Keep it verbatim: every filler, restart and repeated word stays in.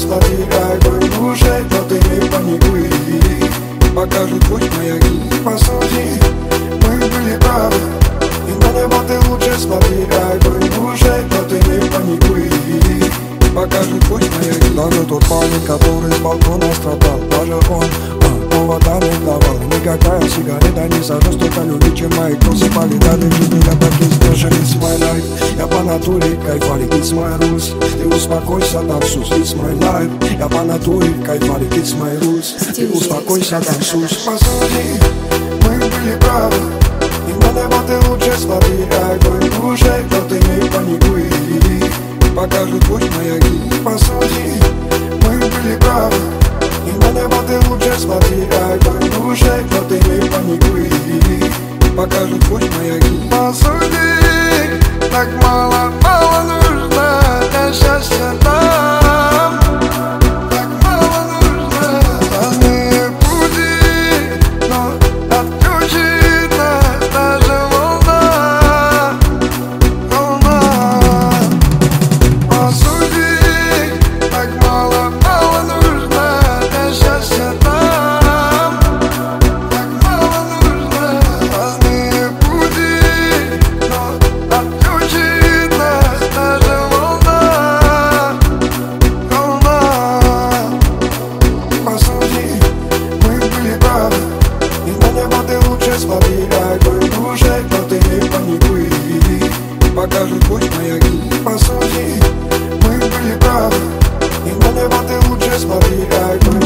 смотри, огонь в душе, но ты не паникуй. Покажут путь маяки, посуди, мы были правы. И на небо ты лучше смотри, огонь в душе, но ты не паникуй. Покажут путь маяки. Даже тот парень, который с балкона страдал, даже он а, повода не давал. Никакая сигарета не сожжет столько людей, чем мои косы полетали. Я так и сдержали, it's my life. Я по натуре кайфали, it's my rules. Ты успокойся, танцуй, it's my life. Я по натуре кайфали, it's my rules. Ты успокойся, танцуй. Посуди, мы были правы. И на небо ты лучше смотри, огонь в душе, но ты не паникуй. Покажут путь маяки, посуди, мы были правы. И на небо ты лучше смотри, огонь в душе, но ты не паникуй. Покажут путь маяки, посуди, так мало, мало нужно для счастья нам. Так мало нужно разные пути, но отключит нас даже волна, волна. Посуди, так мало, мало нужно для счастья нам. Так мало нужно разные пути, но отключит нас даже волна, волна. Посуди, мы были правы. И на небо ты лучше смотри, огонь в душе, но ты не паникуй. Покажут путь маяки, посуди, мы были правы. И на небо ты лучше смотри, огонь